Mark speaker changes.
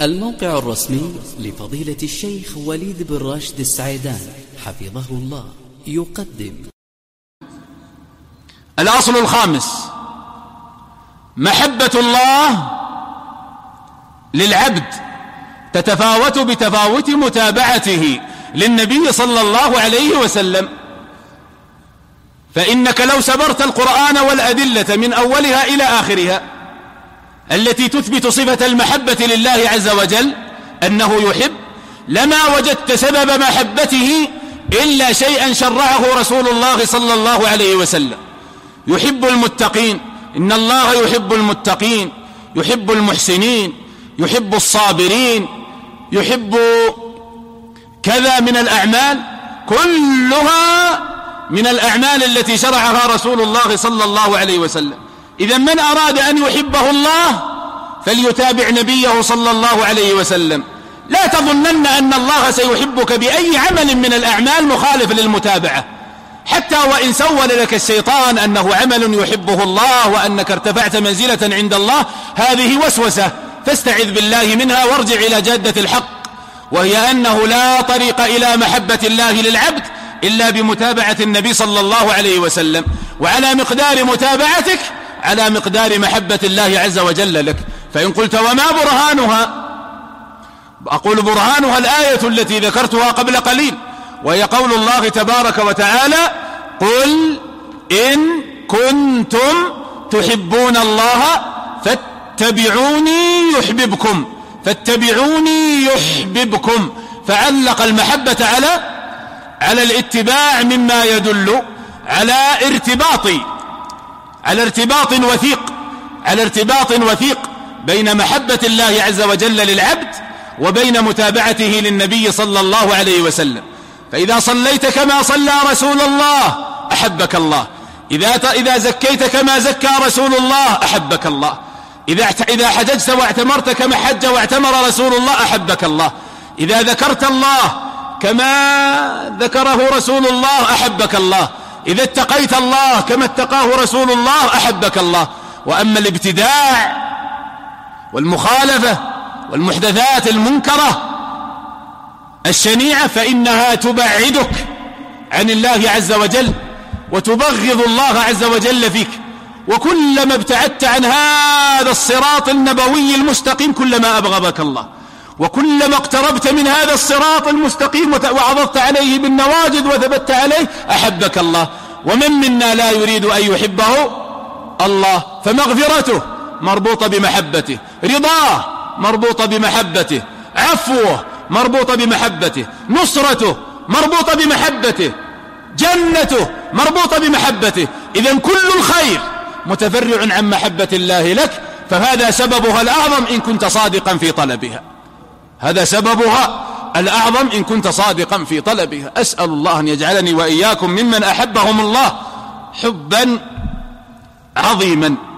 Speaker 1: الموقع الرسمي لفضيلة الشيخ وليد بن راشد السعيدان حفظه الله يقدم
Speaker 2: الأصل الخامس: محبة الله للعبد تتفاوت بتفاوت متابعته للنبي صلى الله عليه وسلم. فإنك لو سبرت القرآن والأدلة من أولها إلى آخرها التي تثبت صفة المحبة لله عز وجل أنه يحب، لما وجدت سبب محبته إلا شيئا شرعه رسول الله صلى الله عليه وسلم. يحب المتقين، إن الله يحب المتقين، يحب المحسنين، يحب الصابرين، يحب كذا من الأعمال، كلها من الأعمال التي شرعها رسول الله صلى الله عليه وسلم. إذا من أراد أن يحبه الله فليتابع نبيه صلى الله عليه وسلم. لا تظنن أن الله سيحبك بأي عمل من الأعمال مخالف للمتابعة، حتى وإن سول لك الشيطان أنه عمل يحبه الله وأنك ارتفعت منزلة عند الله، هذه وسوسة، فاستعذ بالله منها وارجع إلى جادة الحق، وهي أنه لا طريق إلى محبة الله للعبد إلا بمتابعة النبي صلى الله عليه وسلم، وعلى مقدار متابعتك على مقدار محبة الله عز وجل لك. فإن قلت وما برهانها؟ أقول برهانها الآية التي ذكرتها قبل قليل، وهي قول الله تبارك وتعالى: قل إن كنتم تحبون الله فاتبعوني يحببكم، فاتبعوني يحببكم. فعلق المحبة على الاتباع مما يدل على ارتباط وثيق بين محبة الله عز وجل للعبد وبين متابعته للنبي صلى الله عليه وسلم. فإذا صليت كما صلى رسول الله أحبك الله، إذا زكيت كما زكى رسول الله أحبك الله، إذا حججت واعتمرت كما حج واعتمر رسول الله أحبك الله، إذا ذكرت الله كما ذكره رسول الله أحبك الله، إذا اتقيت الله كما اتقاه رسول الله أحبك الله. وأما الابتداع والمخالفة والمحدثات المنكرة الشنيعة فإنها تبعدك عن الله عز وجل وتبغض الله عز وجل فيك، وكلما ابتعدت عن هذا الصراط النبوي المستقيم كلما أبغضك الله، وكلما اقتربت من هذا الصراط المستقيم وعضدت عليه بالنواجذ وثبت عليه أحبك الله. ومن منا لا يريد أن يحبه الله؟ فمغفرته مربوطة بمحبته، رضاه مربوطة بمحبته، عفوه مربوطة بمحبته، نصرته مربوطة بمحبته، جنته مربوطة بمحبته. إذن كل الخير متفرع عن محبة الله لك، فهذا سببها الأعظم إن كنت صادقا في طلبها، هذا سببها الأعظم إن كنت صادقا في طلبها. أسأل الله أن يجعلني وإياكم ممن أحبهم الله حبا عظيما.